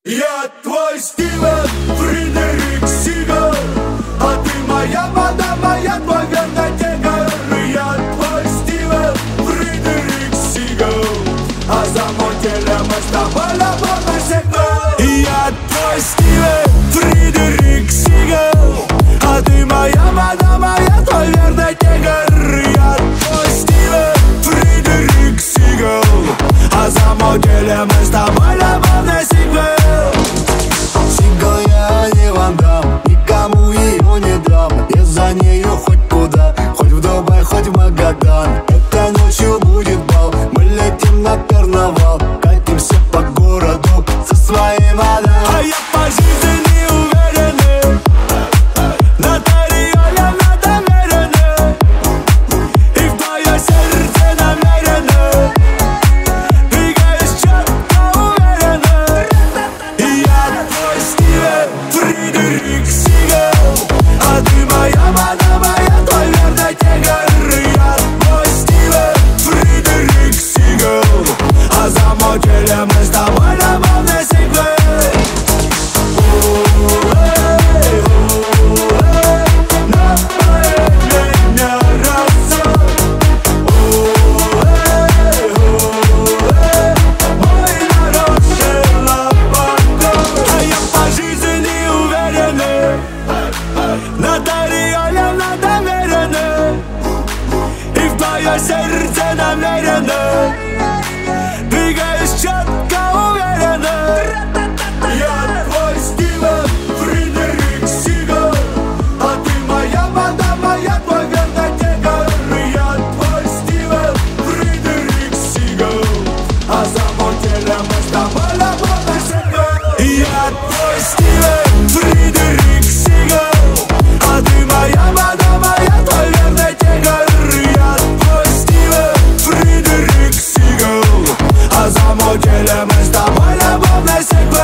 Я твой Стивен Фредерик Сигал, а ты моя вода, моя твой верный тигр. Я твой Стивен Фредерик Сигал, а за мотелем мы с тобой любовный сигнал. Я твой Стивен Фредерик Сигал, а ты моя вода, моя твой верный тигр. Я твой Стивен Фредерик Сигал, а за мотелем мы с тобой любовный сигнал. Сигал я, не Ван Дамм, никому ее не дам. Я за нее хоть куда, хоть в Дубай, хоть в Магадан. Этой ночью будет бал, мы летим на карнавал, катимся по городу со своей водой. А я по жизни уверенный, на Тариоле намеренный, и в твое сердце намеренный, двигаюсь четко уверенно. И я твой Стивен Фредерик Сигал, а ты моя вода, моя твой верный тигр. Я твой Стивен Фредерик Сигал, а за мотелем мы с тобой любовный сигнал. На Тариоле намерены, и в твое сердце намерены, двигаюсь четко уверенно. Я твой Стивен Фредерик Сигал, а ты моя вода, моя твой верный тигр. Я твой Стивен Фредерик Сигал, а за мотелем мы с тобой любовный сигнал. Я твой Стивен Фредерик Сигал, а ты моя вода, моя твой верный тигр. Я твой Стивен Фредерик Сигал, а за мотелем мы с тобой любовный сигнал.